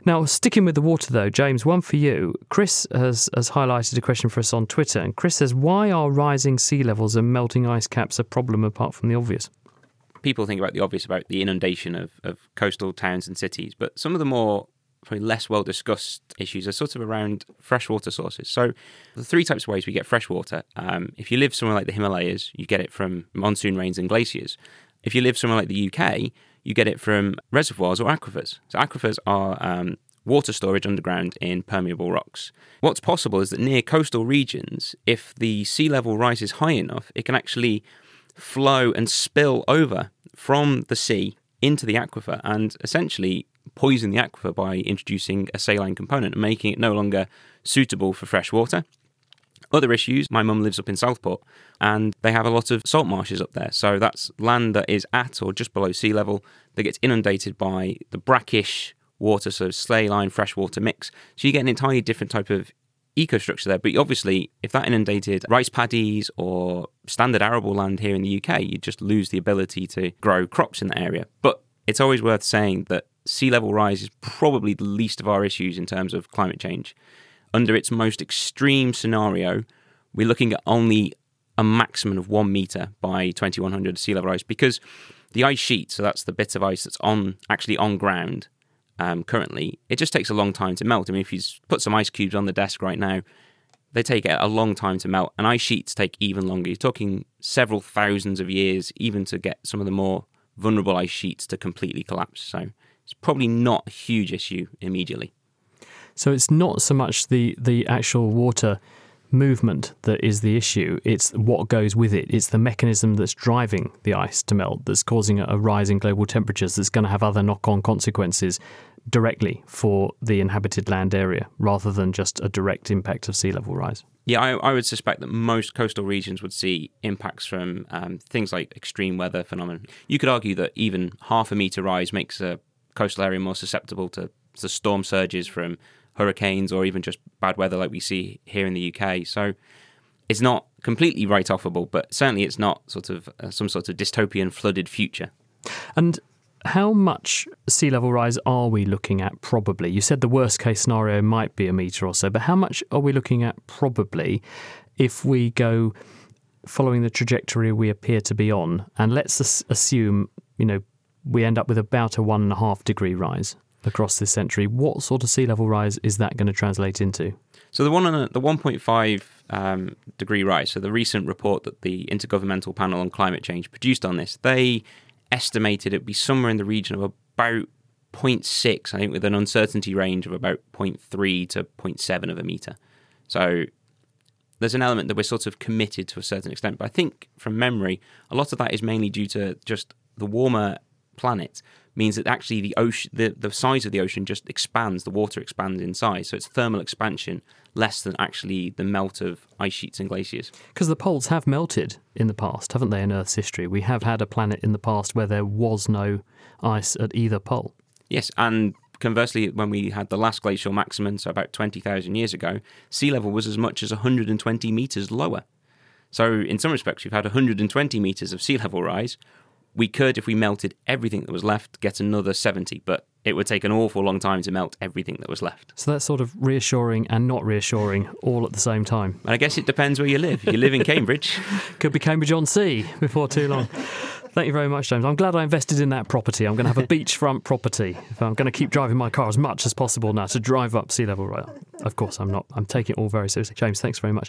Now, sticking with the water though, James, one for you. Chris has highlighted a question for us on Twitter, and Chris says, why are rising sea levels and melting ice caps a problem apart from the obvious? People think about the obvious, about the inundation of coastal towns and cities, but some of the more probably less well-discussed issues are sort of around freshwater sources. So the three types of ways we get fresh water. If you live somewhere like the Himalayas, you get it from monsoon rains and glaciers. If you live somewhere like the UK, you get it from reservoirs or aquifers. So aquifers are water storage underground in permeable rocks. What's possible is that near coastal regions, if the sea level rises high enough, it can actually flow and spill over from the sea into the aquifer and essentially poison the aquifer by introducing a saline component and making it no longer suitable for fresh water. Other issues, my mum lives up in Southport and they have a lot of salt marshes up there. So that's land that is at or just below sea level that gets inundated by the brackish water, so saline freshwater mix. So you get an entirely different type of ecostructure there. But obviously, if that inundated rice paddies or standard arable land here in the UK, you just lose the ability to grow crops in that area. But it's always worth saying that sea level rise is probably the least of our issues in terms of climate change. Under its most extreme scenario, we're looking at only a maximum of 1 metre by 2100 sea level rise, because the ice sheet, so that's the bit of ice that's actually on ground currently, it just takes a long time to melt. I mean, if you put some ice cubes on the desk right now, they take a long time to melt, and ice sheets take even longer. You're talking several thousands of years even to get some of the more vulnerable ice sheets to completely collapse. So it's probably not a huge issue immediately. So it's not so much the actual water movement that is the issue, it's what goes with it. It's the mechanism that's driving the ice to melt that's causing a rise in global temperatures that's going to have other knock-on consequences directly for the inhabited land area rather than just a direct impact of sea level rise. Yeah, I would suspect that most coastal regions would see impacts from things like extreme weather phenomena. You could argue that even half a metre rise makes a coastal area more susceptible to storm surges from hurricanes or even just bad weather like we see here in the UK. So it's not completely write-offable, but certainly it's not sort of some sort of dystopian flooded future. And how much sea level rise are we looking at probably? You said the worst case scenario might be a metre or so, but how much are we looking at probably if we go following the trajectory we appear to be on? And let's assume, we end up with about a 1.5 degree rise across this century. What sort of sea level rise is that going to translate into? So the 1.5 degree rise, so the recent report that the Intergovernmental Panel on Climate Change produced on this, they estimated it would be somewhere in the region of about 0.6, I think, with an uncertainty range of about 0.3 to 0.7 of a metre. So there's an element that we're sort of committed to a certain extent. But I think from memory, a lot of that is mainly due to just the warmer planet means that actually the ocean, the size of the ocean just expands, the water expands in size. So it's thermal expansion less than actually the melt of ice sheets and glaciers. Because the poles have melted in the past, haven't they, in Earth's history? We have had a planet in the past where there was no ice at either pole. Yes, and conversely, when we had the last glacial maximum, so about 20,000 years ago, sea level was as much as 120 metres lower. So in some respects, we've had 120 metres of sea level rise. We could, if we melted everything that was left, get another 70, but it would take an awful long time to melt everything that was left. So that's sort of reassuring and not reassuring all at the same time. And I guess it depends where you live. If you live in Cambridge. Could be Cambridge-on-Sea before too long. Thank you very much, James. I'm glad I invested in that property. I'm going to have a beachfront property. I'm going to keep driving my car as much as possible now to drive up sea level. Right? Of course, I'm not. I'm taking it all very seriously. James, thanks very much.